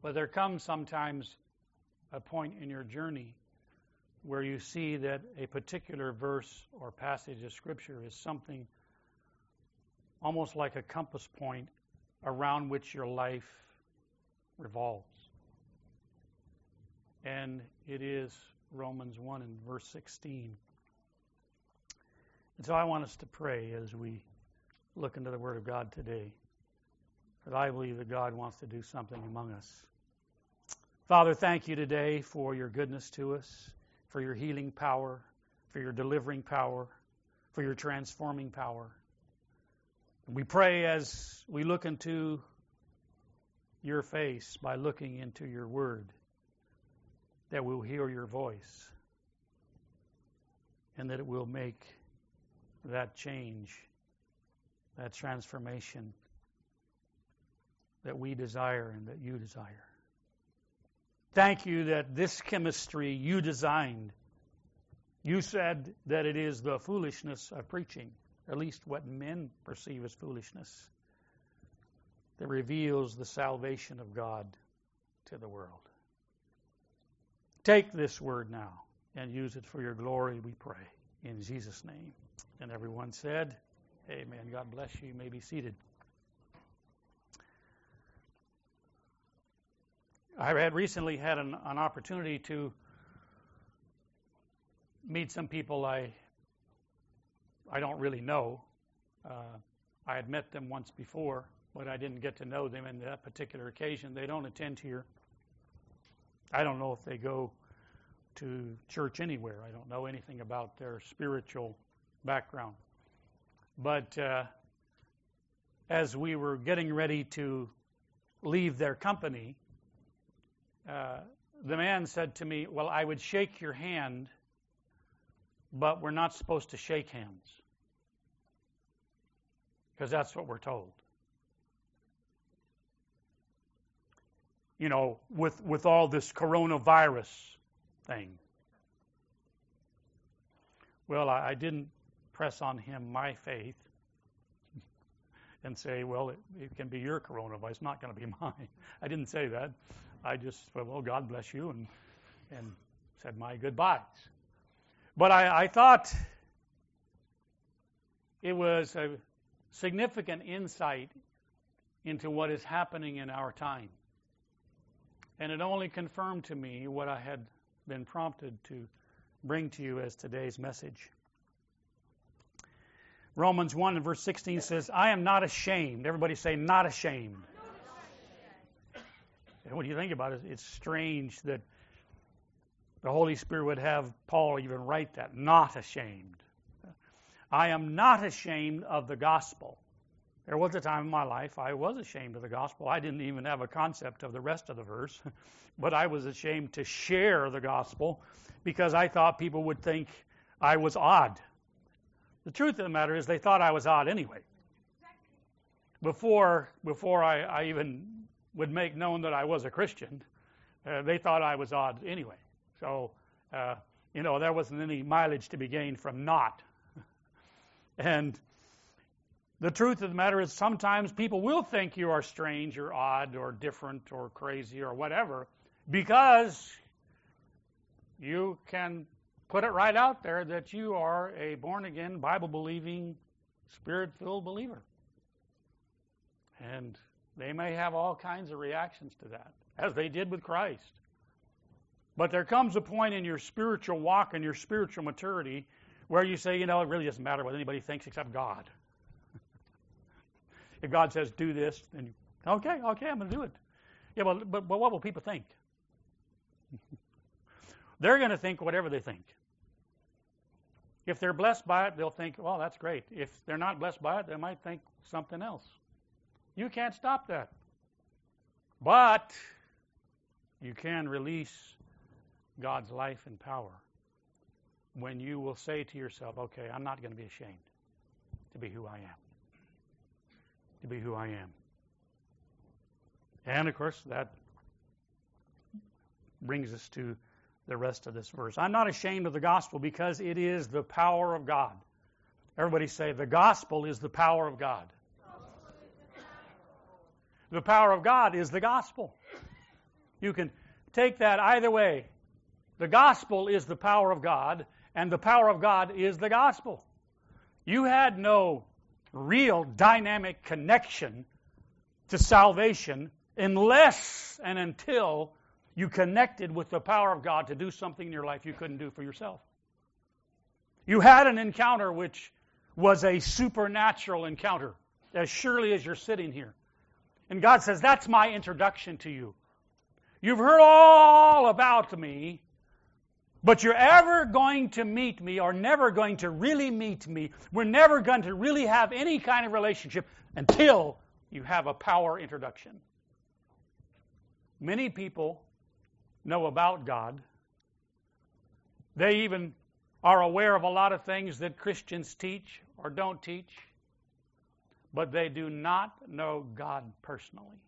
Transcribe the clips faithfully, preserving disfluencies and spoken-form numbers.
But there comes sometimes a point in your journey where you see that a particular verse or passage of Scripture is something almost like a compass point around which your life revolves. And it is Romans one and verse sixteen. And so I want us to pray as we look into the Word of God today, because I believe that God wants to do something among us. Father, thank you today for your goodness to us, for your healing power, for your delivering power, for your transforming power. We pray as we look into your face by looking into your Word, that we'll hear your voice and that it will make that change, that transformation that we desire and that you desire. Thank you that this chemistry you designed. You said that it is the foolishness of preaching, at least what men perceive as foolishness, that reveals the salvation of God to the world. Take this word now and use it for your glory, we pray. In Jesus' name. And everyone said, amen. God bless you. You may be seated. I had recently had an, an opportunity to meet some people I I don't really know. Uh, I had met them once before, but I didn't get to know them in that particular occasion. They don't attend here. I don't know if they go to church anywhere. I don't know anything about their spiritual background. But uh, as we were getting ready to leave their company, uh, the man said to me, well, I would shake your hand, but we're not supposed to shake hands. Because that's what we're told. You know, with, with all this coronavirus thing. Well, I, I didn't press on him my faith and say, well, it, it can be your coronavirus, it's not going to be mine. I didn't say that. I just said, well, God bless you, and and said my goodbyes. But I, I thought it was a significant insight into what is happening in our time. And it only confirmed to me what I had been prompted to bring to you as today's message. Romans one and verse sixteen says, I am not ashamed. Everybody say, not ashamed. And when you think about it, it's strange that the Holy Spirit would have Paul even write that, not ashamed. I am not ashamed of the gospel. There was a time in my life I was ashamed of the gospel. I didn't even have a concept of the rest of the verse, but I was ashamed to share the gospel because I thought people would think I was odd. The truth of the matter is they thought I was odd anyway. Before, before I, I even would make known that I was a Christian, uh, they thought I was odd anyway. So, uh, you know, there wasn't any mileage to be gained from not. And the truth of the matter is sometimes people will think you are strange or odd or different or crazy or whatever because you can put it right out there that you are a born-again, Bible-believing, Spirit-filled believer. And they may have all kinds of reactions to that, as they did with Christ. But there comes a point in your spiritual walk and your spiritual maturity where you say, you know, it really doesn't matter what anybody thinks except God. If God says, do this, then you, okay, okay, I'm going to do it. Yeah, but, but, but what will people think? They're going to think whatever they think. If they're blessed by it, they'll think, well, that's great. If they're not blessed by it, they might think something else. You can't stop that. But you can release God's life and power when you will say to yourself, okay, I'm not going to be ashamed to be who I am. To be who I am. And, of course, that brings us to the rest of this verse. I'm not ashamed of the gospel because it is the power of God. Everybody say, the gospel is the power of God. The power of God is the gospel. You can take that either way. The gospel is the power of God, and the power of God is the gospel. You had no real dynamic connection to salvation unless and until you connected with the power of God to do something in your life you couldn't do for yourself. You had an encounter which was a supernatural encounter, as surely as you're sitting here. And God says, that's my introduction to you. You've heard all about me, but you're ever going to meet me or never going to really meet me. We're never going to really have any kind of relationship until you have a power introduction. Many people know about God. They even are aware of a lot of things that Christians teach or don't teach, but they do not know God personally.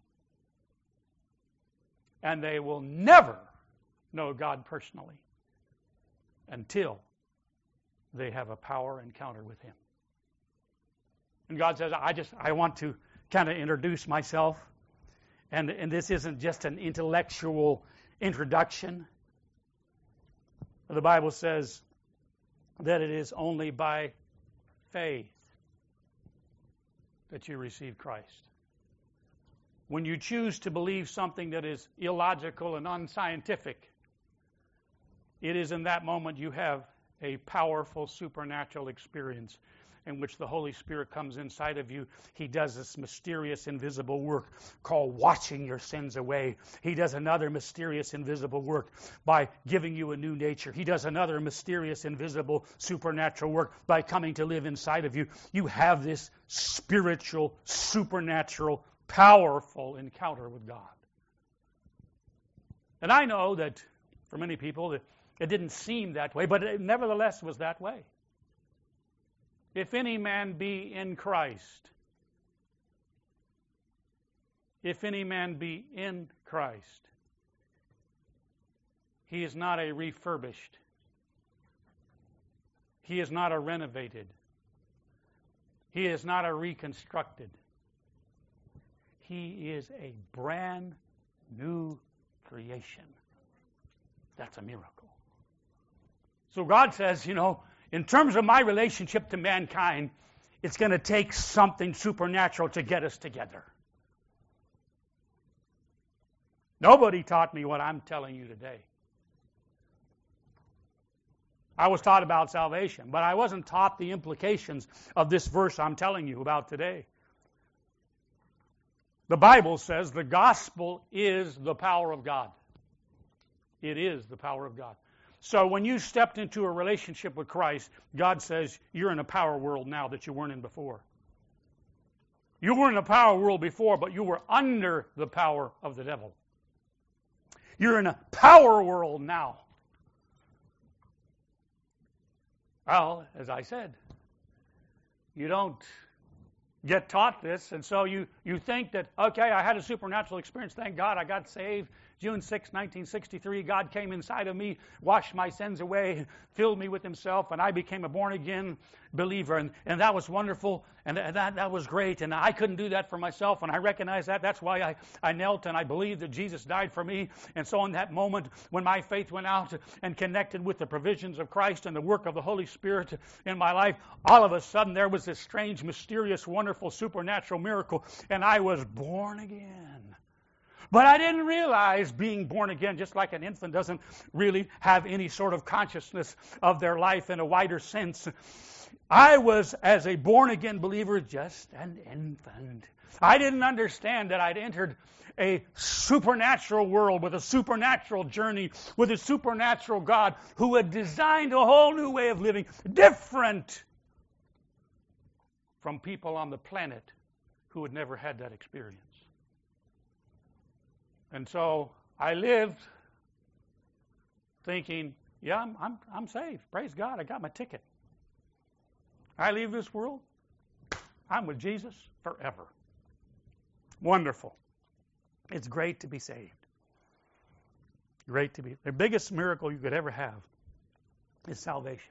And they will never know God personally until they have a power encounter with Him. And God says, I just, I want to kind of introduce myself. And, and this isn't just an intellectual introduction. The Bible says that it is only by faith that you receive Christ. When you choose to believe something that is illogical and unscientific, it is in that moment you have a powerful supernatural experience in which the Holy Spirit comes inside of you. He does this mysterious invisible work called washing your sins away. He does another mysterious invisible work by giving you a new nature. He does another mysterious invisible supernatural work by coming to live inside of you. You have this spiritual, supernatural, powerful encounter with God. And I know that for many people it, it didn't seem that way, but it nevertheless was that way. If any man be in Christ, if any man be in Christ, he is not a refurbished, he is not a renovated, he is not a reconstructed. He is a brand new creation. That's a miracle. So God says, you know, in terms of my relationship to mankind, it's going to take something supernatural to get us together. Nobody taught me what I'm telling you today. I was taught about salvation, but I wasn't taught the implications of this verse I'm telling you about today. The Bible says the gospel is the power of God. It is the power of God. So when you stepped into a relationship with Christ, God says you're in a power world now that you weren't in before. You were in a power world before, but you were under the power of the devil. You're in a power world now. Well, as I said, you don't get taught this, and so you, you think that, okay, I had a supernatural experience, thank God I got saved. June sixth, nineteen sixty-three, God came inside of me, washed my sins away, filled me with Himself, and I became a born-again believer. And, and that was wonderful, and that, that was great. And I couldn't do that for myself, and I recognize that. That's why I, I knelt and I believed that Jesus died for me. And so in that moment, when my faith went out and connected with the provisions of Christ and the work of the Holy Spirit in my life, all of a sudden there was this strange, mysterious, wonderful, supernatural miracle, and I was born again. But I didn't realize being born again, just like an infant doesn't really have any sort of consciousness of their life in a wider sense. I was, as a born-again believer, just an infant. I didn't understand that I'd entered a supernatural world with a supernatural journey, with a supernatural God who had designed a whole new way of living, different from people on the planet who had never had that experience. And so I lived thinking, yeah, I'm, I'm, I'm saved. Praise God, I got my ticket. I leave this world, I'm with Jesus forever. Wonderful. It's great to be saved. Great to be. The biggest miracle you could ever have is salvation.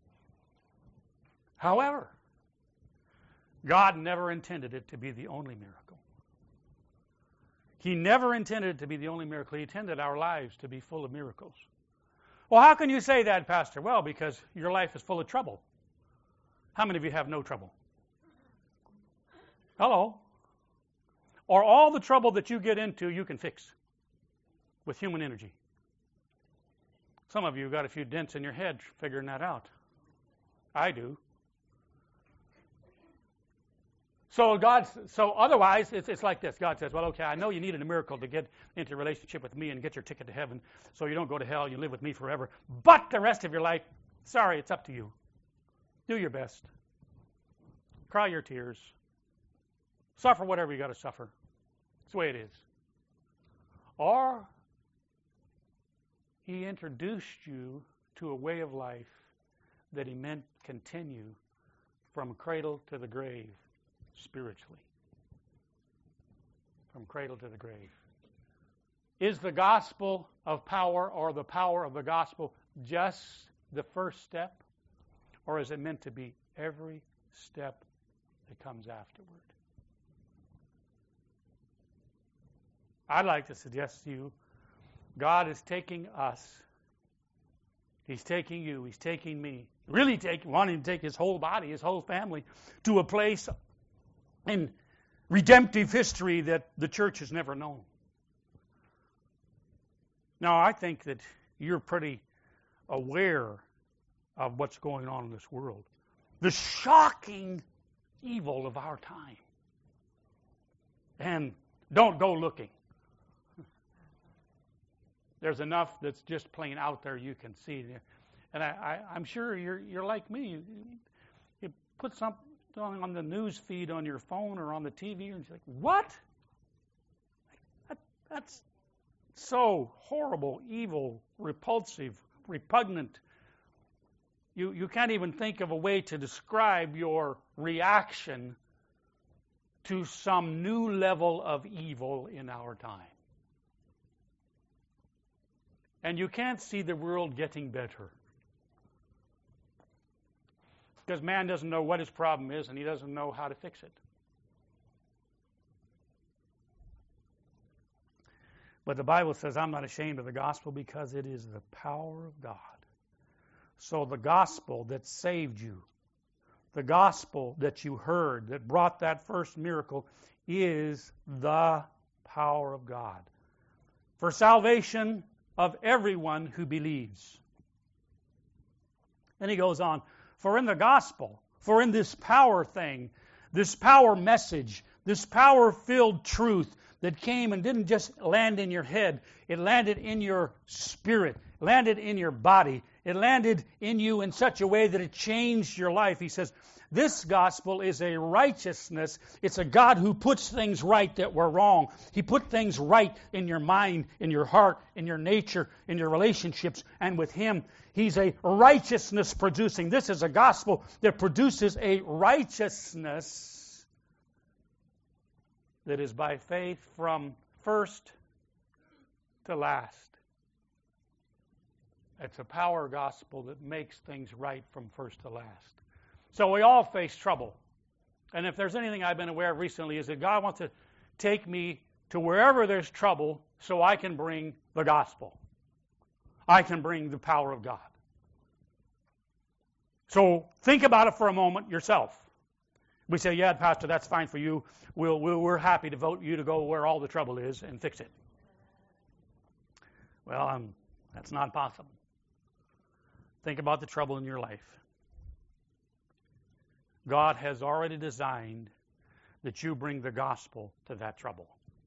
However, God never intended it to be the only miracle. He never intended it to be the only miracle. He intended our lives to be full of miracles. Well, how can you say that, Pastor? Well, because your life is full of trouble. How many of you have no trouble? Hello? Or all the trouble that you get into, you can fix with human energy. Some of you got a few dents in your head figuring that out. I do. So God, so otherwise, it's, it's like this. God says, well, okay, I know you needed a miracle to get into a relationship with me and get your ticket to heaven, so you don't go to hell, you live with me forever. But the rest of your life, sorry, it's up to you. Do your best. Cry your tears. Suffer whatever you got to suffer. That's the way it is. Or he introduced you to a way of life that he meant continue from cradle to the grave. Spiritually. From cradle to the grave. Is the gospel of power or the power of the gospel just the first step? Or is it meant to be every step that comes afterward? I'd like to suggest to you, God is taking us, He's taking you, He's taking me, really take, wanting to take His whole body, His whole family, to a place in redemptive history that the church has never known. Now, I think that you're pretty aware of what's going on in this world. The shocking evil of our time. And don't go looking. There's enough that's just plain out there you can see. And I, I, I'm sure you're, you're like me. You, you put something on the news feed on your phone or on the T V, and you're like, what? That, that's so horrible, evil, repulsive, repugnant. You, you can't even think of a way to describe your reaction to some new level of evil in our time. And you can't see the world getting better. Because man doesn't know what his problem is, and he doesn't know how to fix it. But the Bible says, I'm not ashamed of the gospel because it is the power of God. So the gospel that saved you, the gospel that you heard, that brought that first miracle, is the power of God for salvation of everyone who believes. Then he goes on, for in the gospel, for in this power thing, this power message, this power-filled truth that came and didn't just land in your head, it landed in your spirit, landed in your body, it landed in you in such a way that it changed your life. He says, this gospel is a righteousness. It's a God who puts things right that were wrong. He put things right in your mind, in your heart, in your nature, in your relationships, and with Him. He's a righteousness producing. This is a gospel that produces a righteousness that is by faith from first to last. It's a power gospel that makes things right from first to last. So we all face trouble. And if there's anything I've been aware of recently is that God wants to take me to wherever there's trouble so I can bring the gospel. I can bring the power of God. So think about it for a moment yourself. We say, yeah, Pastor, that's fine for you. We'll, we'll, we're happy to vote you to go where all the trouble is and fix it. Well, um, that's not possible. Think about the trouble in your life. God has already designed that you bring the gospel to that trouble.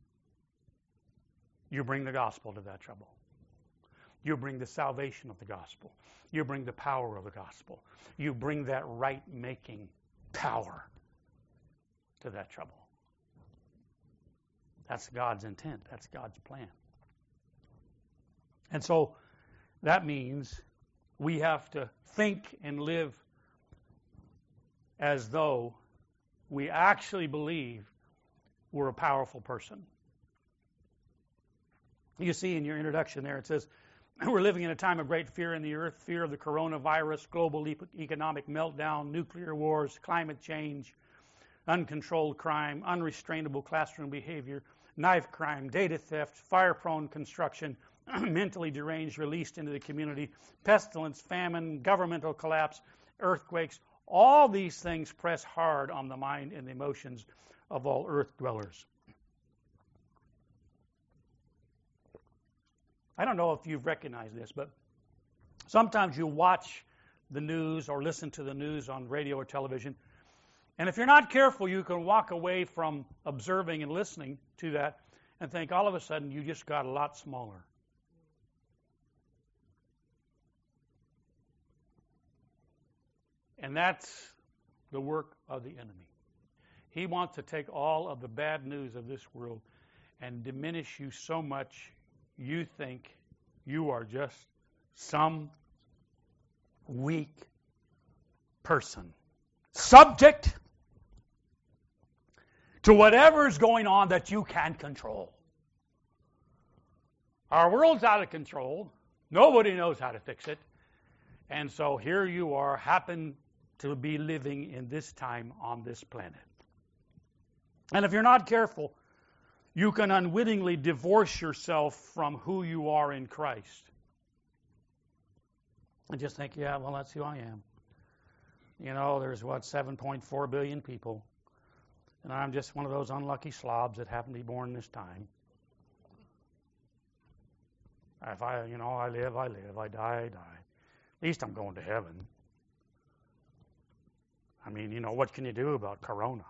You bring the gospel to that trouble. You bring the salvation of the gospel. You bring the power of the gospel. You bring that right-making power to that trouble. That's God's intent. That's God's plan. And so that means we have to think and live as though we actually believe we're a powerful person. You see in your introduction there, it says, we're living in a time of great fear in the earth, fear of the coronavirus, global e- economic meltdown, nuclear wars, climate change, uncontrolled crime, unrestrainable classroom behavior, knife crime, data theft, fire-prone construction, mentally deranged released into the community, pestilence, famine, governmental collapse, earthquakes. All these things press hard on the mind and the emotions of all earth dwellers. I don't know if you've recognized this, but sometimes you watch the news or listen to the news on radio or television, and if you're not careful, you can walk away from observing and listening to that and think all of a sudden you just got a lot smaller. And that's the work of the enemy. He wants to take all of the bad news of this world and diminish you so much you think you are just some weak person, subject to whatever is going on that you can't control. Our world's out of control. Nobody knows how to fix it. And so here you are, happen to be living in this time on this planet. And if you're not careful, you can unwittingly divorce yourself from who you are in Christ. And just think, yeah, well, that's who I am. You know, there's, what, seven point four billion people. And I'm just one of those unlucky slobs that happen to be born this time. If I, you know, I live, I live. I die, I die. At least I'm going to heaven. I mean, you know, what can you do about corona?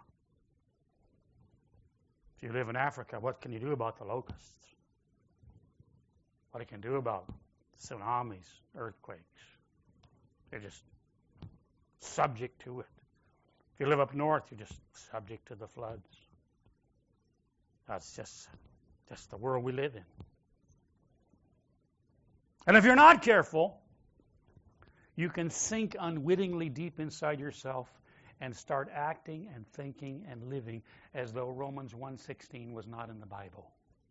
If you live in Africa, what can you do about the locusts? What you can do about tsunamis, earthquakes? You're just subject to it. If you live up north, you're just subject to the floods. That's just, just the world we live in. And if you're not careful, you can sink unwittingly deep inside yourself and start acting and thinking and living as though Romans one sixteen was not in the Bible.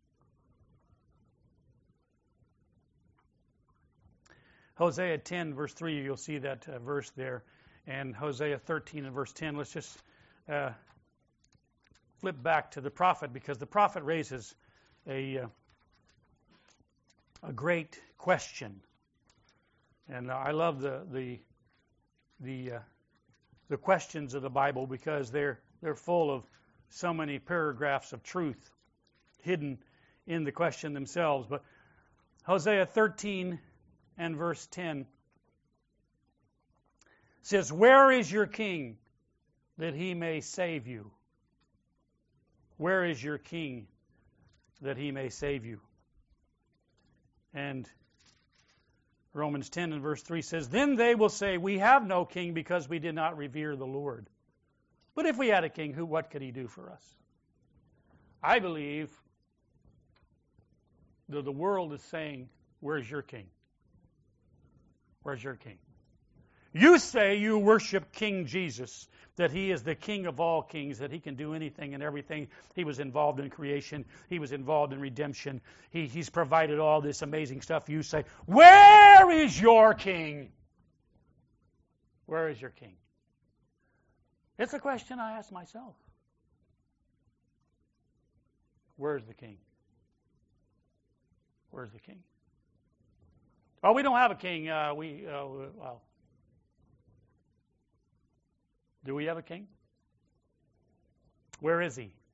Hosea ten, verse three, you'll see that uh, verse there. And Hosea thirteen and verse ten, let's just uh, flip back to the prophet, because the prophet raises a, uh, a great question. And I love the the the uh, the questions of the Bible, because they're they're full of so many paragraphs of truth hidden in the question themselves. But Hosea thirteen and verse ten says, "Where is your king, that he may save you? Where is your king, that he may save you?" And Romans ten and verse three says, "Then they will say, we have no king because we did not revere the Lord. But if we had a king, who, what could he do for us?" I believe that the world is saying, where's your king? Where's your king? You say you worship King Jesus, that he is the king of all kings, that he can do anything and everything. He was involved in creation. He was involved in redemption. He, he's provided all this amazing stuff. You say, where is your king? Where is your king? It's a question I ask myself. Where's the king? Where's the king? Oh, we don't have a king. Uh, we, uh, well, do we have a king? Where is he?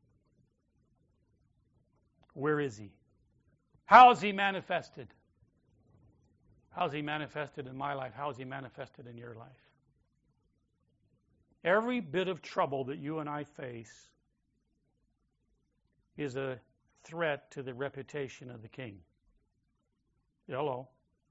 Where is he? How is he manifested? How is he manifested in my life? How is he manifested in your life? Every bit of trouble that you and I face is a threat to the reputation of the king. Hello.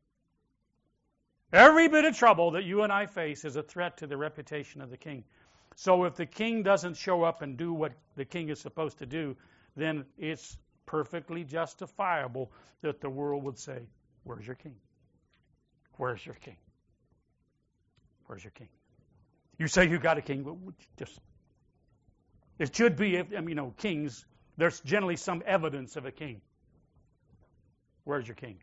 Every bit of trouble that you and I face is a threat to the reputation of the king. So if the king doesn't show up and do what the king is supposed to do, then it's perfectly justifiable that the world would say, where's your king? Where's your king? Where's your king? You say you got a king, but just it should be, I mean, you know, kings, there's generally some evidence of a king. Where's your king?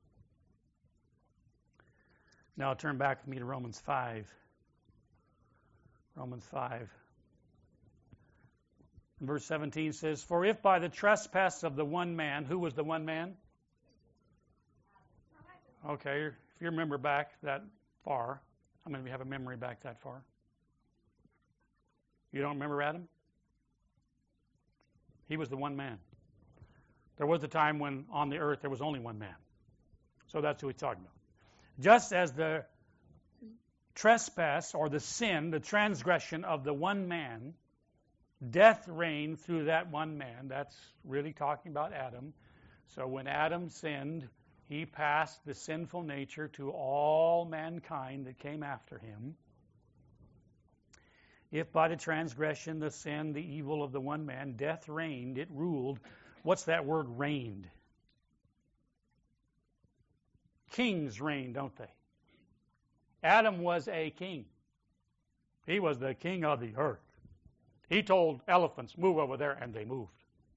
Now turn back with me to Romans five. Romans five. Verse seventeen says, "For if by the trespass of the one man," who was the one man? Okay, if you remember back that far, how many of you have a memory back that far? You don't remember Adam? He was the one man. There was a time when on the earth there was only one man. So that's who he's talking about. Just as the trespass or the sin, the transgression of the one man, death reigned through that one man. That's really talking about Adam. So when Adam sinned, he passed the sinful nature to all mankind that came after him. If by the transgression, the sin, the evil of the one man, death reigned, it ruled. What's that word, reigned? Kings reign, don't they? Adam was a king. He was the king of the earth. He told elephants, move over there, and they moved.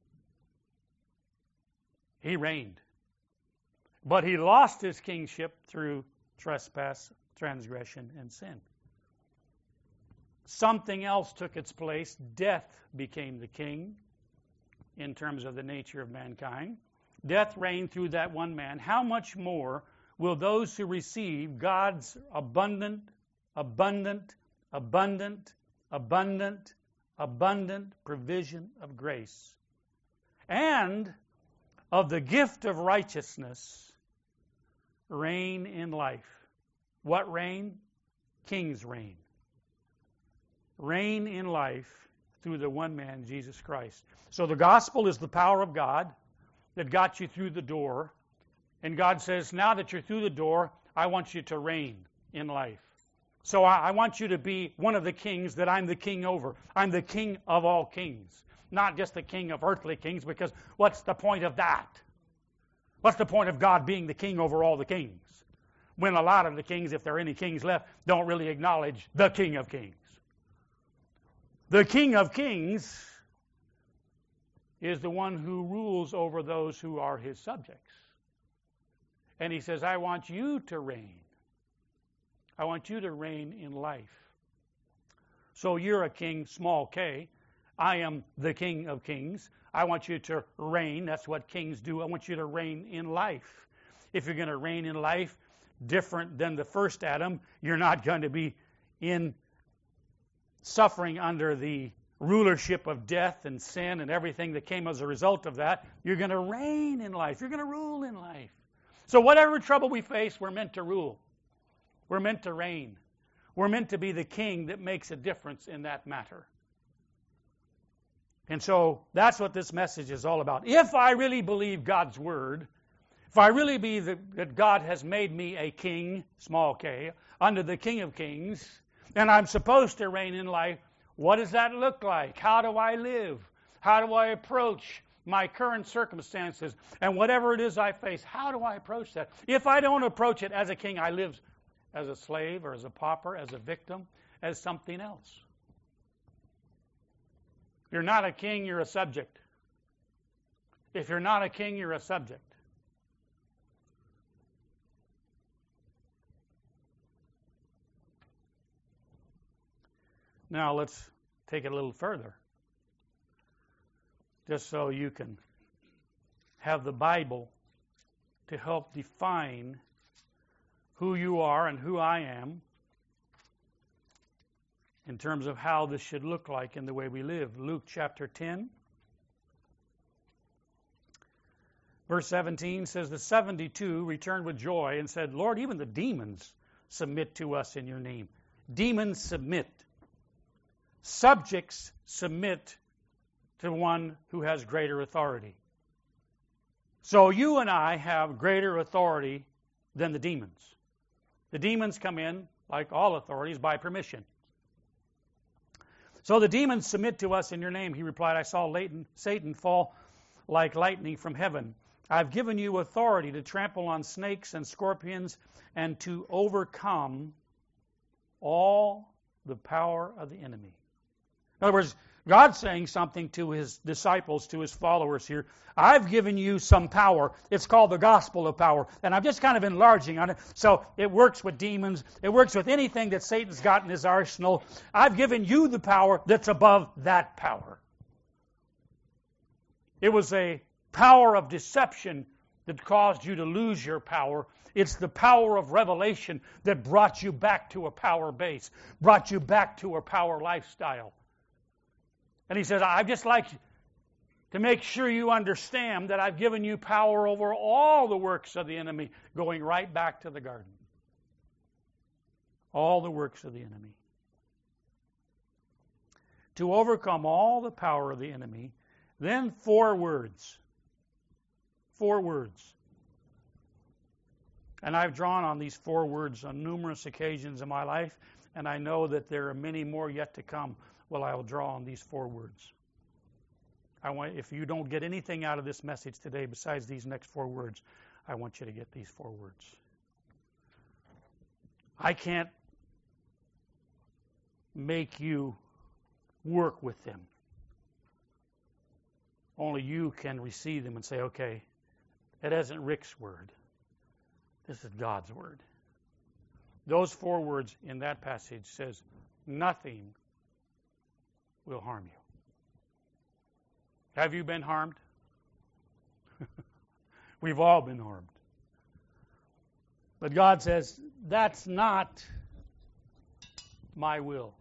He reigned. But he lost his kingship through trespass, transgression, and sin. Something else took its place. Death became the king in terms of the nature of mankind. Death reigned through that one man. How much more will those who receive God's abundant, abundant, abundant, abundant, abundant provision of grace and of the gift of righteousness reign in life? What reign? King's reign. Reign in life through the one man, Jesus Christ. So the gospel is the power of God that got you through the door. And God says, now that you're through the door, I want you to reign in life. So I, I want you to be one of the kings that I'm the king over. I'm the king of all kings. Not just the king of earthly kings, because what's the point of that? What's the point of God being the king over all the kings? When a lot of the kings, if there are any kings left, don't really acknowledge the King of Kings. The King of Kings is the one who rules over those who are his subjects. And he says, I want you to reign. I want you to reign in life. So you're a king, small k. I am the King of Kings. I want you to reign. That's what kings do. I want you to reign in life. If you're going to reign in life different than the first Adam, you're not going to be in suffering under the rulership of death and sin and everything that came as a result of that. You're going to reign in life. You're going to rule in life. So whatever trouble we face, we're meant to rule. We're meant to reign. We're meant to be the king that makes a difference in that matter. And so that's what this message is all about. If I really believe God's word, if I really believe that, that God has made me a king, small k, under the King of Kings, and I'm supposed to reign in life, what does that look like? How do I live? How do I approach my current circumstances? And whatever it is I face, how do I approach that? If I don't approach it as a king, I live as a slave or as a pauper, as a victim, as something else. You're not a king, you're a subject. If you're not a king, you're a subject. Now let's take it a little further, just so you can have the Bible to help define who you are and who I am in terms of how this should look like in the way we live. Luke chapter ten, verse seventeen says, the seventy-two returned with joy and said, Lord, even the demons submit to us in your name. Demons submit. Subjects submit to one who has greater authority. So you and I have greater authority than the demons. The demons come in, like all authorities, by permission. So the demons submit to us in your name. He replied, I saw Satan fall like lightning from heaven. I've given you authority to trample on snakes and scorpions and to overcome all the power of the enemy. In other words, God's saying something to his disciples, to his followers here. I've given you some power. It's called the gospel of power. And I'm just kind of enlarging on it. So it works with demons. It works with anything that Satan's got in his arsenal. I've given you the power that's above that power. It was a power of deception that caused you to lose your power. It's the power of revelation that brought you back to a power base, brought you back to a power lifestyle. And he says, I'd just like to make sure you understand that I've given you power over all the works of the enemy, going right back to the garden. All the works of the enemy. To overcome all the power of the enemy, then four words. Four words. And I've drawn on these four words on numerous occasions in my life, and I know that there are many more yet to come while I will draw on these four words. I want, if you don't get anything out of this message today besides these next four words, I want you to get these four words. I can't make you work with them. Only you can receive them and say, okay, it isn't Rick's word. This is God's word. Those four words in that passage says, nothing will harm you. Have you been harmed? We've all been harmed. But God says, that's not my will.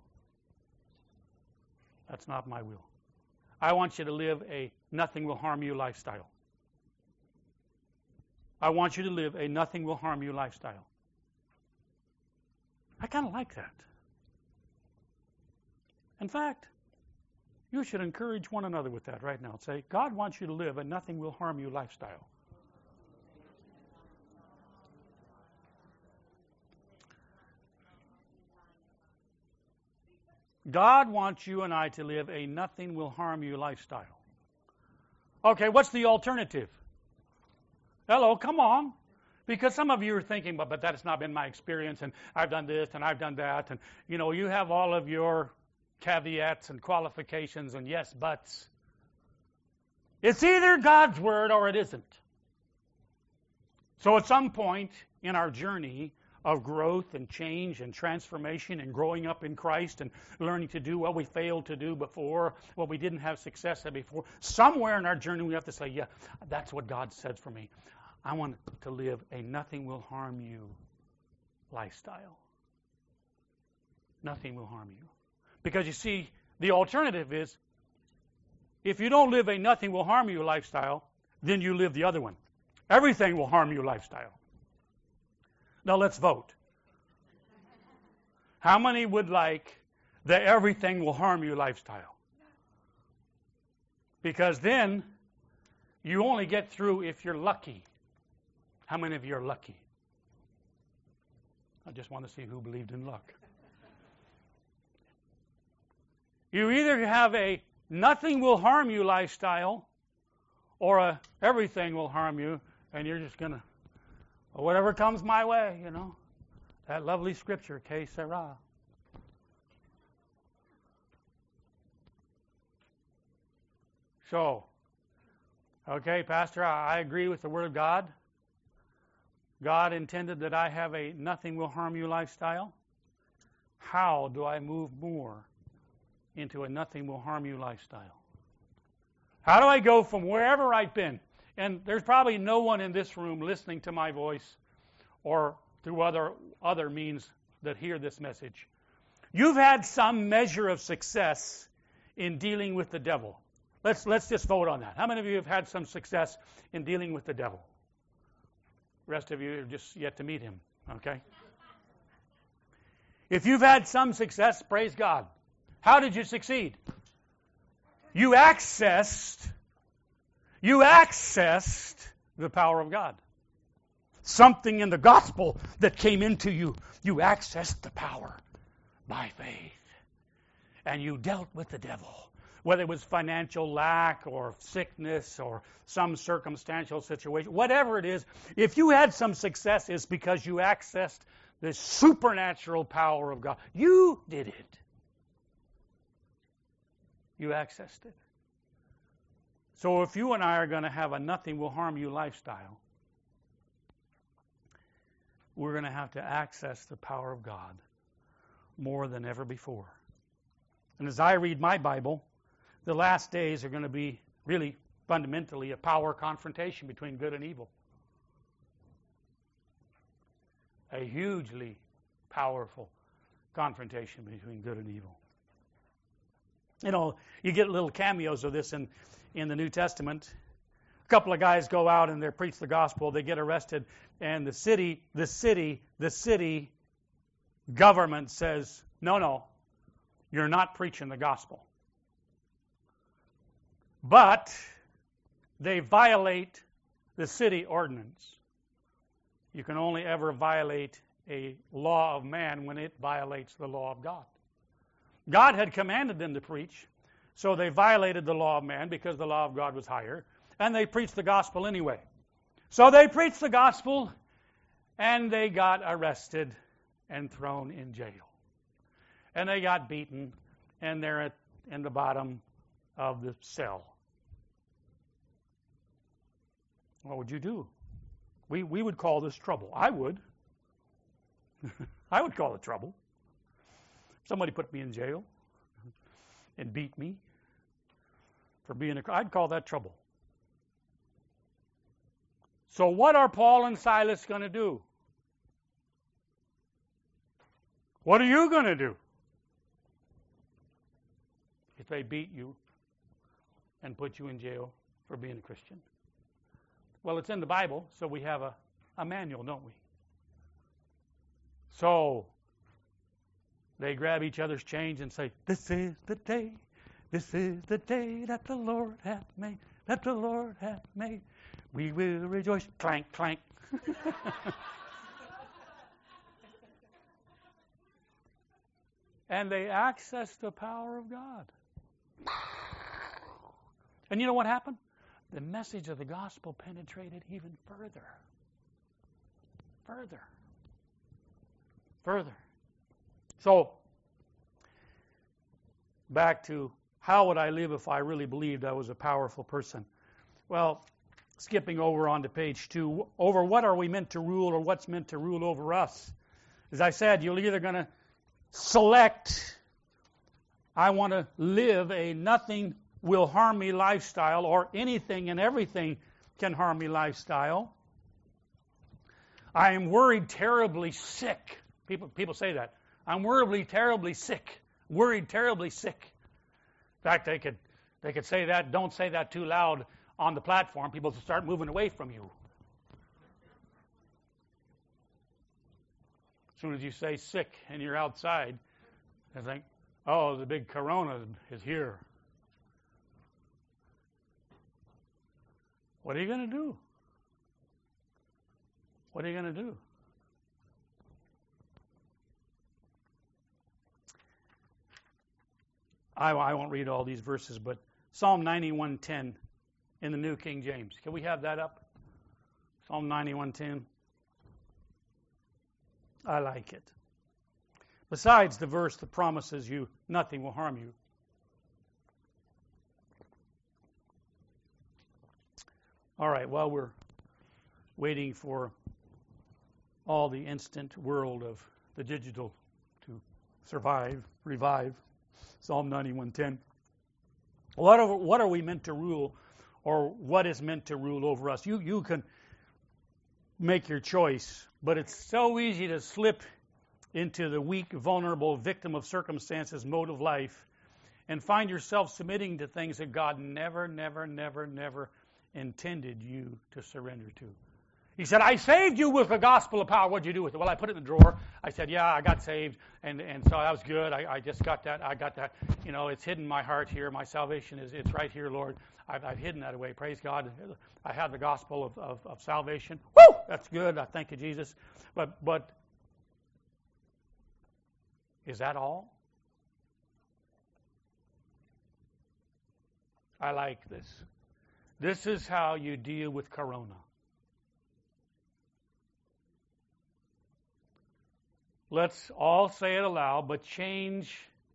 That's not my will. I want you to live a nothing will harm you lifestyle. I want you to live a nothing will harm you lifestyle. I kind of like that. In fact, you should encourage one another with that right now. Say, God wants you to live a nothing will harm you lifestyle. God wants you and I to live a nothing will harm you lifestyle. Okay, what's the alternative? Hello, come on. Because some of you are thinking, but, but that's not been my experience, and I've done this, and I've done that, and, you know, you have all of your caveats and qualifications and yes, buts. It's either God's word or it isn't. So at some point in our journey of growth and change and transformation and growing up in Christ and learning to do what we failed to do before, what we didn't have success at before, somewhere in our journey we have to say, yeah, that's what God said for me. I want to live a nothing will harm you lifestyle. Nothing will harm you. Because you see, the alternative is, if you don't live a nothing will harm you lifestyle, then you live the other one. Everything will harm you lifestyle. Now let's vote. How many would like the everything will harm you lifestyle? Because then you only get through if you're lucky. How many of you are lucky? I just want to see who believed in luck. You either have a nothing will harm you lifestyle or a everything will harm you, and you're just going to, whatever comes my way, you know. That lovely scripture, que sera. So, okay, Pastor, I agree with the Word of God. God intended that I have a nothing will harm you lifestyle. How do I move more into a nothing will harm you lifestyle? How do I go from wherever I've been? And there's probably no one in this room listening to my voice or through other other means that hear this message. You've had some measure of success in dealing with the devil. Let's let's just vote on that. How many of you have had some success in dealing with the devil? The rest of you are just yet to meet him, okay? If you've had some success, praise God. How did you succeed? You accessed, you accessed the power of God. Something in the gospel that came into you. You accessed the power by faith. And you dealt with the devil. Whether it was financial lack or sickness or some circumstantial situation, whatever it is, if you had some success, it's because you accessed the supernatural power of God. You did it. You accessed it. So if you and I are going to have a nothing will harm you lifestyle, we're going to have to access the power of God more than ever before. And as I read my Bible, the last days are going to be really fundamentally a power confrontation between good and evil. A hugely powerful confrontation between good and evil. You know, you get little cameos of this in, in the New Testament. A couple of guys go out and they preach the gospel, they get arrested, and the city, the city, the city government says, no, no, you're not preaching the gospel. But they violate the city ordinance. You can only ever violate a law of man when it violates the law of God. God had commanded them to preach, so they violated the law of man because the law of God was higher, and they preached the gospel anyway. So they preached the gospel, and they got arrested and thrown in jail. And they got beaten, and they're at, in the bottom of the cell. What would you do? We we would call this trouble. I would. I would call it trouble. Somebody put me in jail and beat me for being a... I'd call that trouble. So what are Paul and Silas going to do? What are you going to do if they beat you and put you in jail for being a Christian? Well, it's in the Bible, so we have a, a manual, don't we? So they grab each other's chains and say, this is the day, this is the day that the Lord hath made, that the Lord hath made. We will rejoice. Clank, clank. And they access the power of God. And you know what happened? The message of the gospel penetrated even further. Further. Further. So, back to how would I live if I really believed I was a powerful person? Well, skipping over onto page two, over what are we meant to rule or what's meant to rule over us? As I said, you're either going to select, I want to live a nothing will harm me lifestyle, or anything and everything can harm me lifestyle. I am worried terribly sick. People people say that. I'm worriedly terribly sick. Worried terribly sick. In fact, they could they could say that. Don't say that too loud on the platform. People will start moving away from you. As soon as you say sick and you're outside, they think, oh, the big corona is here. What are you going to do? What are you going to do? I, I won't read all these verses, but Psalm ninety-one ten in the New King James. Can we have that up? Psalm ninety-one ten. I like it. Besides the verse that promises you nothing will harm you. All right, while we're waiting for all the instant world of the digital to survive, revive, Psalm ninety-one ten. What are, what are we meant to rule, or what is meant to rule over us? You, you can make your choice, but it's so easy to slip into the weak, vulnerable, victim of circumstances mode of life and find yourself submitting to things that God never, never, never, never intended you to surrender to. He said, I saved you with the gospel of power. What'd you do with it? Well, I put it in the drawer. I said, yeah, I got saved, and, and so that was good. I, I just got that. I got that. You know, it's hidden in my heart here. My salvation is it's right here, Lord. I've, I've hidden that away. Praise God. I had the gospel of, of, of salvation. Woo! That's good. I thank you, Jesus. But but is that all? I like this. This is how you deal with corona. Let's all say it aloud, but change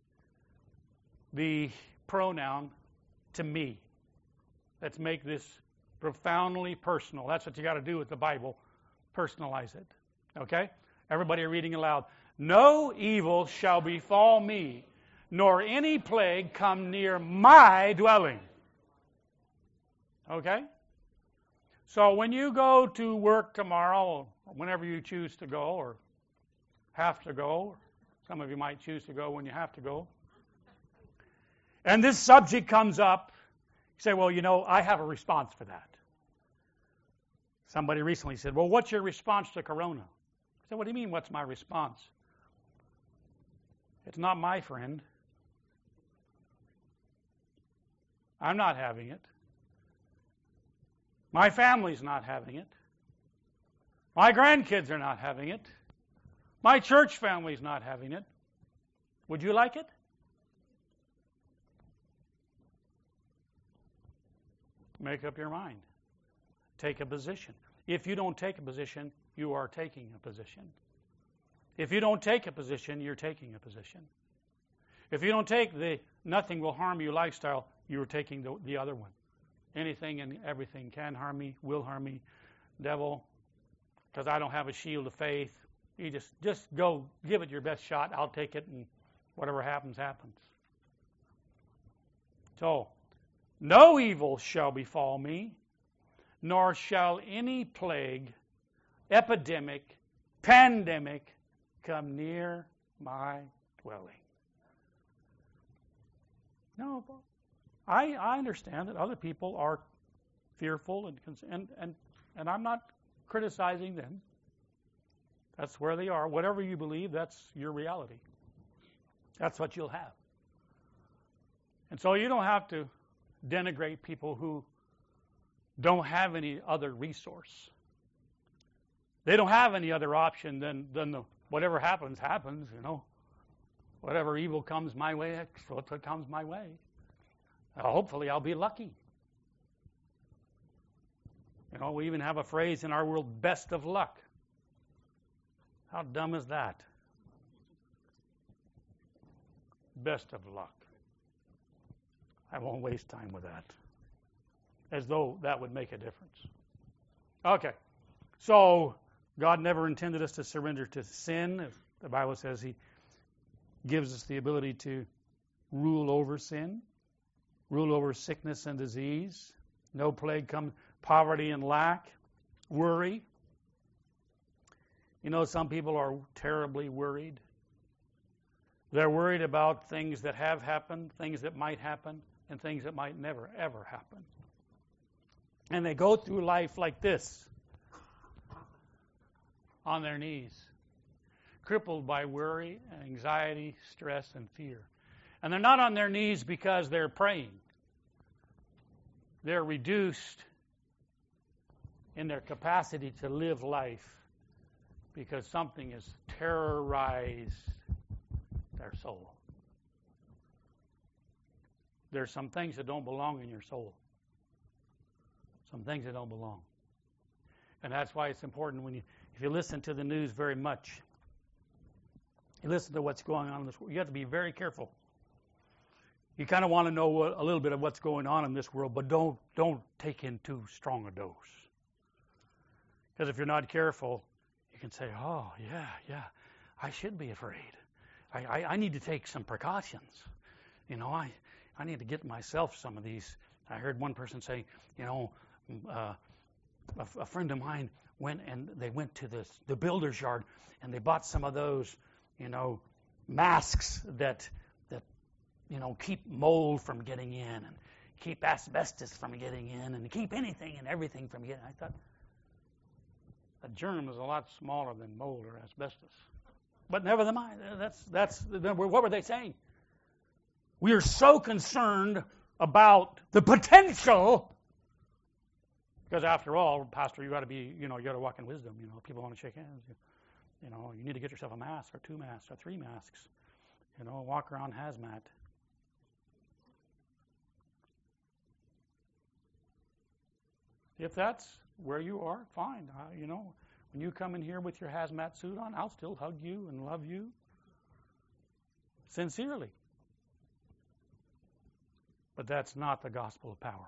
the pronoun to me. Let's make this profoundly personal. That's what you got to do with the Bible. Personalize it. Okay? Everybody reading aloud. No evil shall befall me, nor any plague come near my dwelling. Okay? So when you go to work tomorrow, or whenever you choose to go, or have to go, some of you might choose to go when you have to go, and this subject comes up, you say, well, you know, I have a response for that. Somebody recently said, well, what's your response to Corona? I said, what do you mean, what's my response? It's not my friend. I'm not having it. My family's not having it. My grandkids are not having it. My church family's not having it. Would you like it? Make up your mind. Take a position. If you don't take a position, you are taking a position. If you don't take a position, you're taking a position. If you don't take the nothing will harm you lifestyle, you're taking the, the other one. Anything and everything can harm me, will harm me. Devil, because I don't have a shield of faith, you just, just go give it your best shot. I'll take it, and whatever happens, happens. So, no evil shall befall me, nor shall any plague, epidemic, pandemic come near my dwelling. No, I, I understand that other people are fearful, and, and, and, and I'm not criticizing them. That's where they are. Whatever you believe, that's your reality. That's what you'll have. And so you don't have to denigrate people who don't have any other resource. They don't have any other option than, than the, whatever happens, happens, you know. Whatever evil comes my way, that's what comes my way. Uh, hopefully I'll be lucky. You know, we even have a phrase in our world, best of luck. How dumb is that? Best of luck. I won't waste time with that. As though that would make a difference. Okay. So, God never intended us to surrender to sin. The Bible says He gives us the ability to rule over sin, rule over sickness and disease. No plague comes, poverty and lack, worry. You know, some people are terribly worried. They're worried about things that have happened, things that might happen, and things that might never, ever happen. And they go through life like this, on their knees, crippled by worry, anxiety, stress, and fear. And they're not on their knees because they're praying. They're reduced in their capacity to live life because something has terrorized their soul. There's some things that don't belong in your soul. Some things that don't belong. And that's why it's important when you, if you listen to the news very much, you listen to what's going on in this world, you have to be very careful. You kind of want to know what, a little bit of what's going on in this world, but don't don't take in too strong a dose. Because if you're not careful, you can say, oh, yeah, yeah, I should be afraid. I, I, I need to take some precautions. You know, I, I need to get myself some of these. I heard one person say, you know, uh, a, a friend of mine went and they went to this, the builder's yard and they bought some of those, you know, masks that, that, you know, keep mold from getting in and keep asbestos from getting in and keep anything and everything from getting in. I thought, a germ is a lot smaller than mold or asbestos. But never mind, that's, that's, what were they saying? We are so concerned about the potential, because after all, Pastor, you got to be, you know, you got to walk in wisdom. You know, people want to shake hands. You, you know, you need to get yourself a mask or two masks or three masks. You know, walk around hazmat. If that's where you are, fine. Uh, you know, when you come in here with your hazmat suit on, I'll still hug you and love you sincerely. But that's not the gospel of power.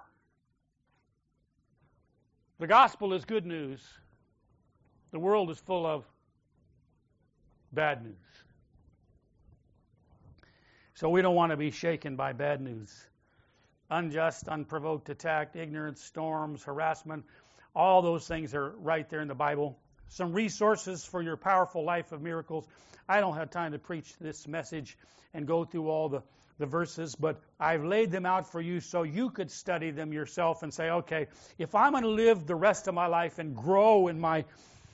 The gospel is good news. The world is full of bad news. So we don't want to be shaken by bad news. unjust, unprovoked attack, ignorance, storms, harassment. All those things are right there in the Bible. Some resources for your powerful life of miracles. I don't have time to preach this message and go through all the, the verses, but I've laid them out for you so you could study them yourself and say, okay, if I'm going to live the rest of my life and grow in my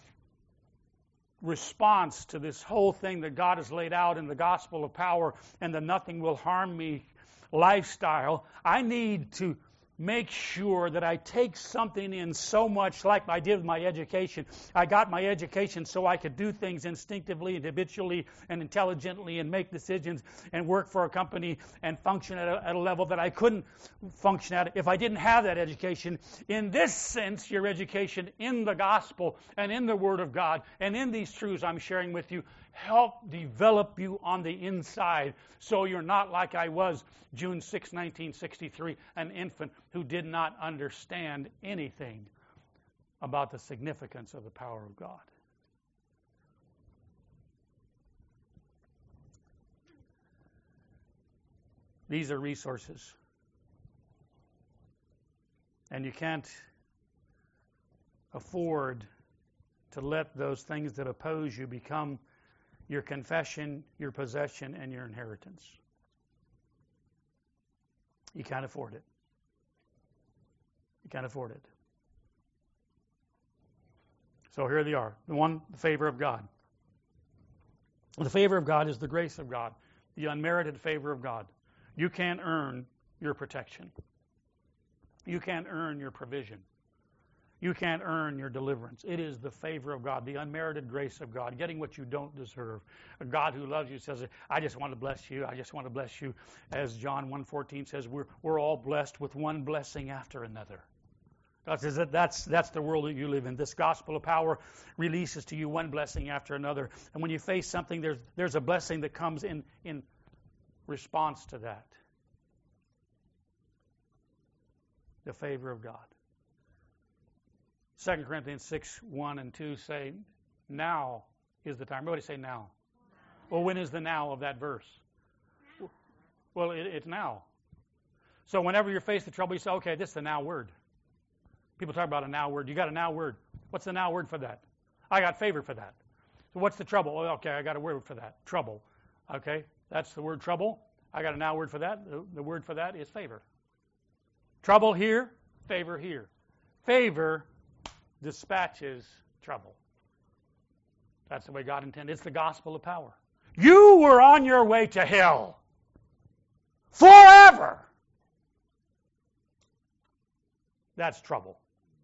response to this whole thing that God has laid out in the gospel of power and the nothing will harm me lifestyle, I need to make sure that I take something in so much like I did with my education. I got my education so I could do things instinctively and habitually and intelligently and make decisions and work for a company and function at a, at a level that I couldn't function at if I didn't have that education. In this sense, your education in the gospel and in the Word of God and in these truths I'm sharing with you help develop you on the inside so you're not like I was June sixth, nineteen sixty-three, an infant who did not understand anything about the significance of the power of God. These are resources. And you can't afford to let those things that oppose you become your confession, your possession, and your inheritance. You can't afford it. You can't afford it. So here they are. The one, the favor of God. The favor of God is the grace of God, the unmerited favor of God. You can't earn your protection. You can't earn your provision. You can't earn your deliverance. It is the favor of God, the unmerited grace of God, getting what you don't deserve. A God who loves you says, I just want to bless you. I just want to bless you. As John one fourteen says, we're, we're all blessed with one blessing after another. God says that that's, that's the world that you live in. This gospel of power releases to you one blessing after another. And when you face something, there's, there's a blessing that comes in, in response to that. The favor of God. Second Corinthians six, one and two say, now is the time. Everybody say now. Well, when is the now of that verse? Well, it, it's now. So whenever you're faced with trouble, you say, okay, this is the now word. People talk about a now word. You got a now word. What's the now word for that? I got favor for that. So what's the trouble? Oh, okay, I got a word for that. Trouble. Okay, that's the word trouble. I got a now word for that. The, the word for that is favor. Trouble here, favor here. Favor dispatches trouble. That's the way God intended. It's the gospel of power. You were on your way to hell forever. That's trouble.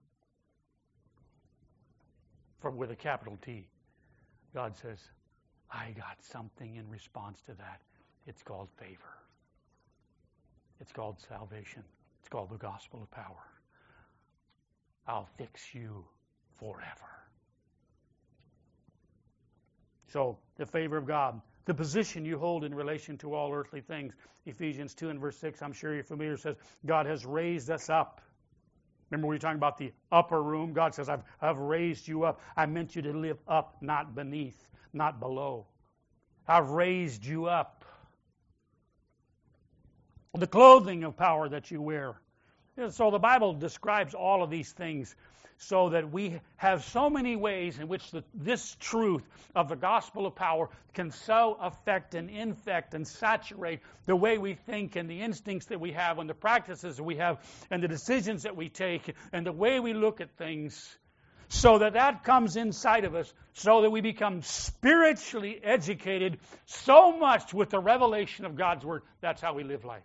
From with a capital T. God says, I got something in response to that. It's called favor. It's called salvation. It's called the gospel of power. I'll fix you forever. So, the favor of God. The position you hold in relation to all earthly things. Ephesians two and verse six, I'm sure you're familiar, says, God has raised us up. Remember we were talking about the upper room? God says, I've, I've raised you up. I meant you to live up, not beneath, not below. I've raised you up. The clothing of power that you wear. So the Bible describes all of these things so that we have so many ways in which the, this truth of the gospel of power can so affect and infect and saturate the way we think and the instincts that we have and the practices that we have and the decisions that we take and the way we look at things, so that that comes inside of us, so that we become spiritually educated so much with the revelation of God's Word. That's how we live life.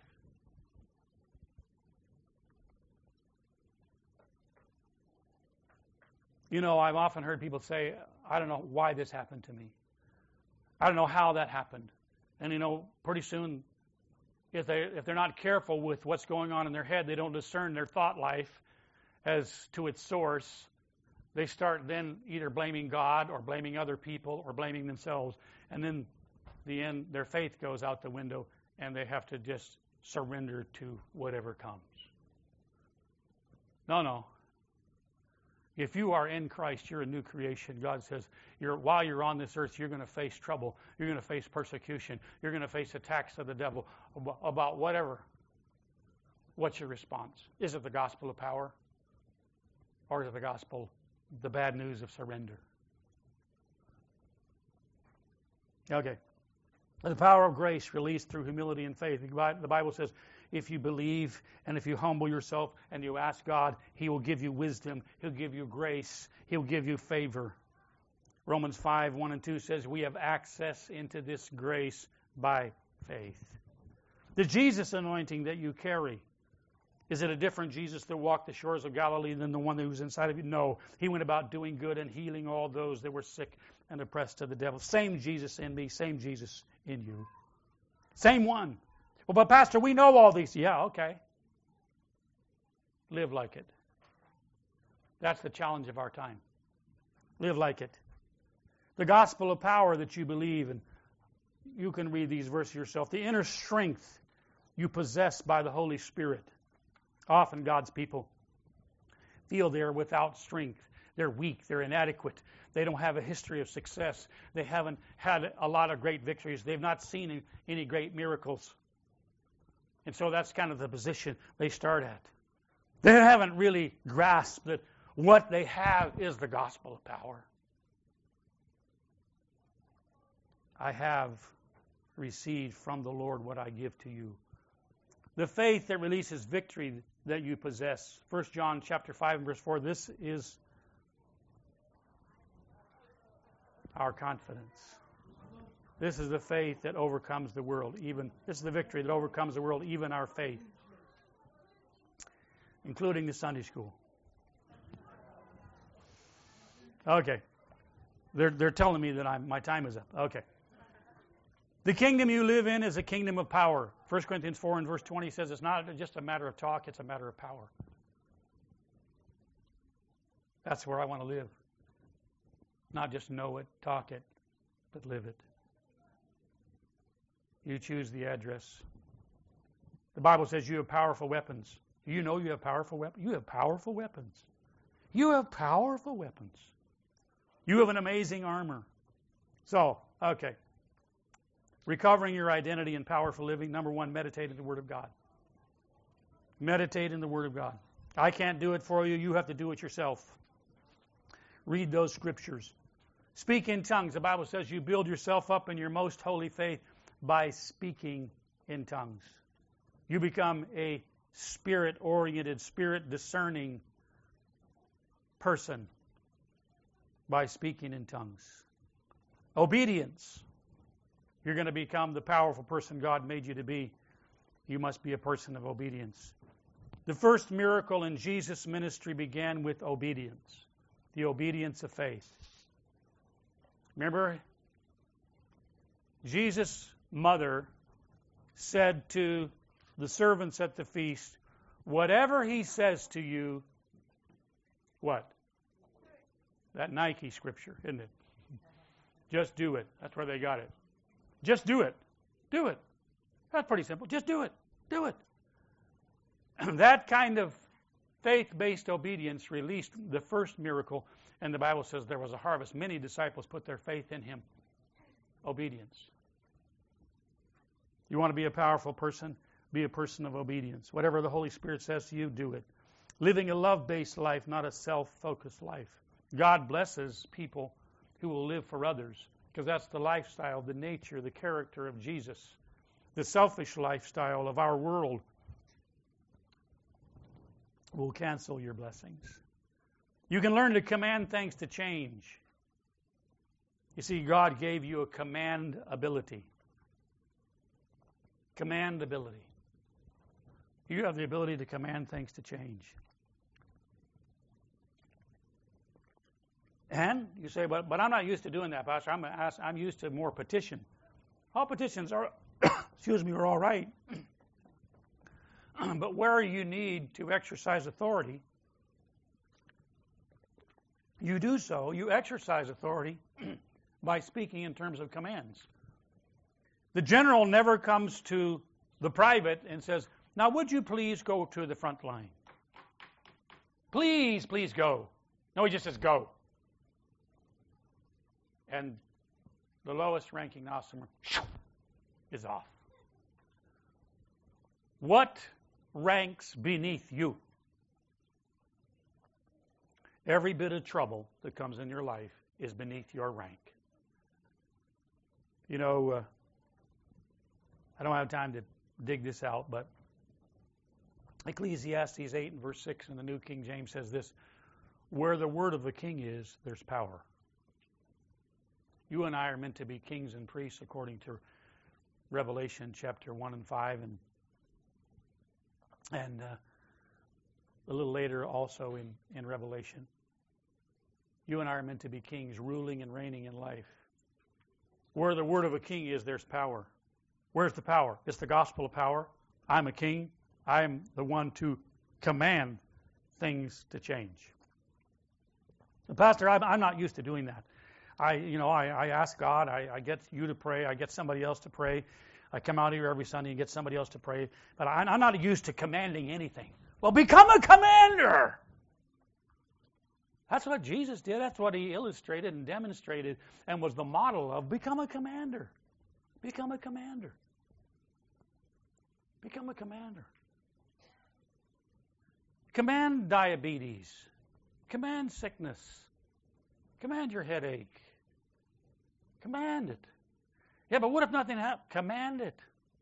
You know, I've often heard people say, I don't know why this happened to me. I don't know how that happened. And, you know, pretty soon, if, they, if they're not careful with what's going on in their head, they don't discern their thought life as to its source, they start then either blaming God or blaming other people or blaming themselves. And then the end, their faith goes out the window and they have to just surrender to whatever comes. No, no. If you are in Christ, you're a new creation. God says, you're, while you're on this earth, you're going to face trouble. You're going to face persecution. You're going to face attacks of the devil about whatever. what's your response? Is it the gospel of power? Or is it the gospel, the bad news of surrender? Okay. The power of grace released through humility and faith. The Bible says, if you believe and if you humble yourself and you ask God, He will give you wisdom. He'll give you grace. He'll give you favor. Romans five, one and two says, we have access into this grace by faith. The Jesus anointing that you carry, is it a different Jesus that walked the shores of Galilee than the one that was inside of you? No. He went about doing good and healing all those that were sick and oppressed of the devil. Same Jesus in me, same Jesus in you. Same one. Well, but Pastor, we know all these. Yeah, okay. Live like it. That's the challenge of our time. Live like it. The gospel of power that you believe in, you can read these verses yourself. The inner strength you possess by the Holy Spirit. Often God's people feel they're without strength. They're weak. They're inadequate. They don't have a history of success. They haven't had a lot of great victories. They've not seen any great miracles. And so that's kind of the position they start at. They haven't really grasped that what they have is the gospel of power. I have received from the Lord what I give to you. The faith that releases victory that you possess. First John chapter five and verse four, this is our confidence. This is the faith that overcomes the world. Even this is the victory that overcomes the world, even our faith, including the Sunday school. Okay. They're they're telling me that I'm, my time is up. Okay. The kingdom you live in is a kingdom of power. First Corinthians four and verse twenty says it's not just a matter of talk, it's a matter of power. That's where I want to live. Not just know it, talk it, but live it. You choose the address. The Bible says you have powerful weapons. Do you know you have powerful weapons? You have powerful weapons. You have powerful weapons. You have an amazing armor. So, okay. Recovering your identity and powerful living. Number one, meditate in the Word of God. Meditate in the Word of God. I can't do it for you. You have to do it yourself. Read those scriptures. Speak in tongues. The Bible says you build yourself up in your most holy faith by speaking in tongues. You become a spirit-oriented, spirit-discerning person by speaking in tongues. Obedience. You're going to become the powerful person God made you to be. You must be a person of obedience. The first miracle in Jesus' ministry began with obedience. The obedience of faith. Remember, Jesus' mother said to the servants at the feast, whatever he says to you, what? That Nike scripture, isn't it? Just do it. That's where they got it. Just do it. Do it. That's pretty simple. Just do it. Do it. That kind of faith-based obedience released the first miracle, and the Bible says there was a harvest. Many disciples put their faith in him. Obedience. You want to be a powerful person? Be a person of obedience. Whatever the Holy Spirit says to you, do it. Living a love-based life, not a self-focused life. God blesses people who will live for others, because that's the lifestyle, the nature, the character of Jesus. The selfish lifestyle of our world will cancel your blessings. You can learn to command things to change. You see, God gave you a command ability. Command ability. You have the ability to command things to change. And you say, but, but I'm not used to doing that, Pastor. I'm, ask, I'm used to more petition. All petitions are, excuse me, are all right. But where you need to exercise authority, you do so. You exercise authority by speaking in terms of commands. The general never comes to the private and says, now would you please go to the front line? Please, please go. No, he just says go. And the lowest ranking officer is off. What ranks beneath you. Every bit of trouble that comes in your life is beneath your rank. You know, uh, I don't have time to dig this out, but Ecclesiastes eight and verse six in the New King James says this: where the word of the king is, there's power. You and I are meant to be kings and priests according to Revelation chapter one and five, and and uh, a little later also in, in Revelation. You and I are meant to be kings, ruling and reigning in life. Where the word of a king is, there's power. Where's the power? It's the gospel of power. I'm a king. I'm the one to command things to change. Pastor, I'm, I'm not used to doing that. I, you know, I, I ask God, I, I get you to pray, I get somebody else to pray. I come out here every Sunday and get somebody else to pray. But I, I'm not used to commanding anything. Well, become a commander. That's what Jesus did. That's what he illustrated and demonstrated and was the model of. Become a commander. Become a commander. Become a commander. Command diabetes. Command sickness. Command your headache. Command it. Yeah, but what if nothing happens? Command it.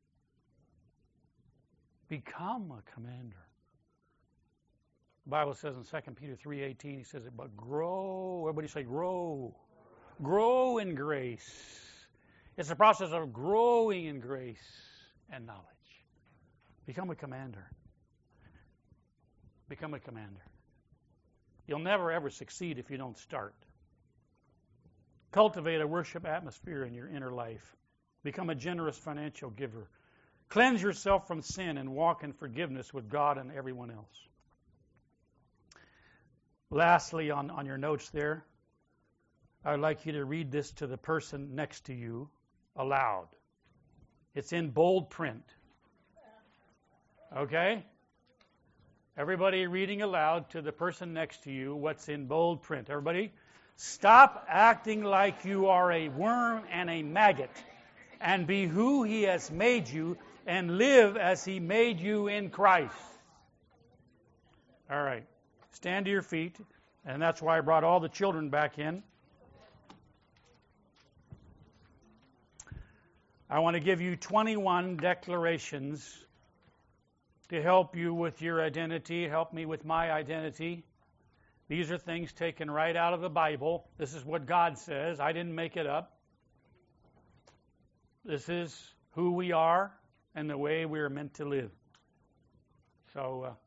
Become a commander. The Bible says in Second Peter three eighteen, he says, but grow, everybody say grow. Grow in grace. It's a process of growing in grace and knowledge. Become a commander. Become a commander. You'll never ever succeed if you don't start. Cultivate a worship atmosphere in your inner life. Become a generous financial giver. Cleanse yourself from sin and walk in forgiveness with God and everyone else. Lastly, on, on your notes there, I'd like you to read this to the person next to you aloud. It's in bold print. Okay? Everybody reading aloud to the person next to you what's in bold print. Everybody, stop acting like you are a worm and a maggot, and be who He has made you, and live as He made you in Christ. All right. Stand to your feet, and that's why I brought all the children back in. I want to give you twenty-one declarations to help you with your identity, help me with my identity. These are things taken right out of the Bible. This is what God says. I didn't make it up. This is who we are and the way we are meant to live. So, uh,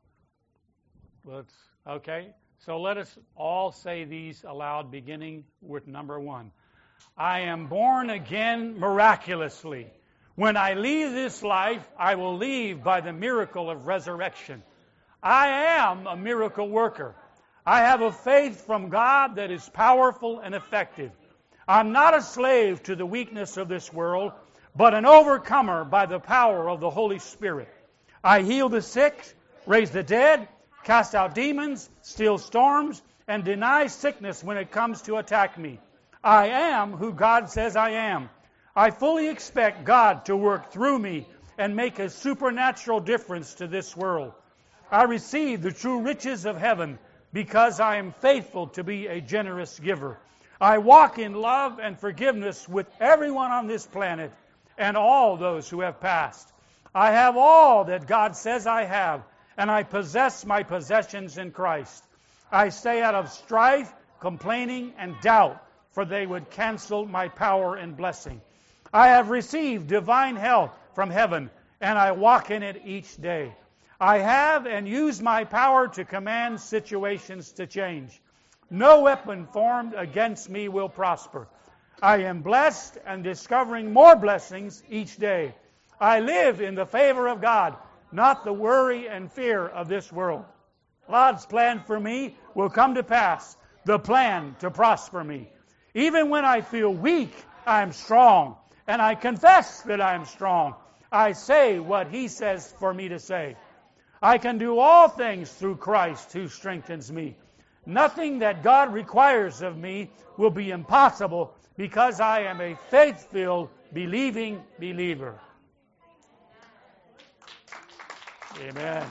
let's, okay. So let us all say these aloud, beginning with number one. I am born again miraculously. When I leave this life, I will leave by the miracle of resurrection. I am a miracle worker. I have a faith from God that is powerful and effective. I'm not a slave to the weakness of this world, but an overcomer by the power of the Holy Spirit. I heal the sick, raise the dead, cast out demons, still storms, and deny sickness when it comes to attack me. I am who God says I am. I fully expect God to work through me and make a supernatural difference to this world. I receive the true riches of heaven because I am faithful to be a generous giver. I walk in love and forgiveness with everyone on this planet and all those who have passed. I have all that God says I have, and I possess my possessions in Christ. I stay out of strife, complaining, and doubt, for they would cancel my power and blessing. I have received divine health from heaven, and I walk in it each day. I have and use my power to command situations to change. No weapon formed against me will prosper. I am blessed and discovering more blessings each day. I live in the favor of God, not the worry and fear of this world. God's plan for me will come to pass, the plan to prosper me. Even when I feel weak, I am strong. And I confess that I am strong. I say what He says for me to say. I can do all things through Christ who strengthens me. Nothing that God requires of me will be impossible because I am a faith-filled, believing believer. Amen.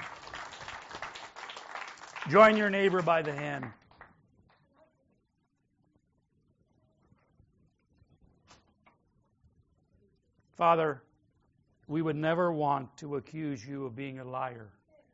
Join your neighbor by the hand. Father, we would never want to accuse you of being a liar.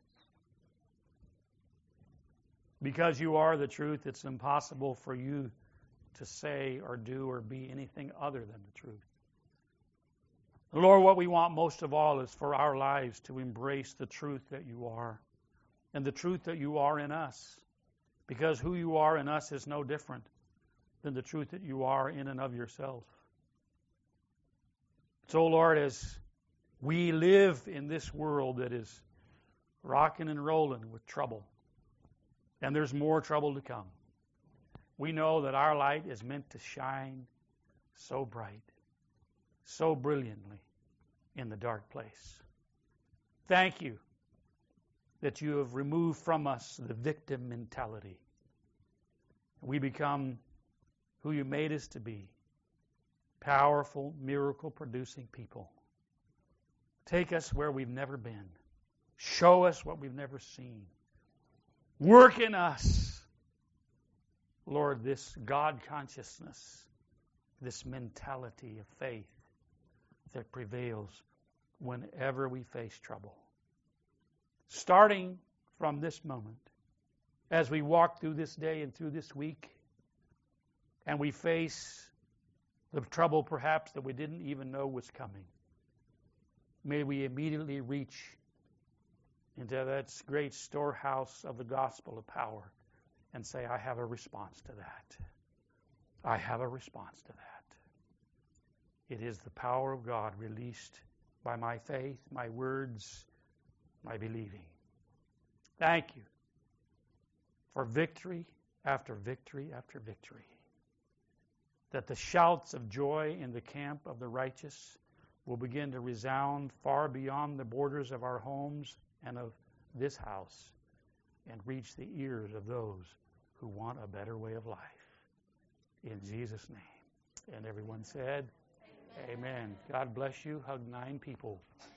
Because you are the truth, it's impossible for you to say or do or be anything other than the truth. Lord, what we want most of all is for our lives to embrace the truth that you are and the truth that you are in us. Because who you are in us is no different than the truth that you are in and of yourself. So, Lord, as we live in this world that is rocking and rolling with trouble, and there's more trouble to come, we know that our light is meant to shine so bright, so brilliantly in the dark place. Thank you that you have removed from us the victim mentality. We become who you made us to be, powerful, miracle-producing people. Take us where we've never been. Show us what we've never seen. Work in us, Lord, this God consciousness, this mentality of faith that prevails whenever we face trouble. Starting from this moment, as we walk through this day and through this week, and we face the trouble perhaps that we didn't even know was coming, may we immediately reach into that great storehouse of the gospel of power and say, I have a response to that. I have a response to that. It is the power of God released by my faith, my words, my believing. Thank you for victory after victory after victory. That the shouts of joy in the camp of the righteous will begin to resound far beyond the borders of our homes and of this house and reach the ears of those who want a better way of life. In Jesus' name. And everyone said, Amen. Amen. God bless you. Hug nine people.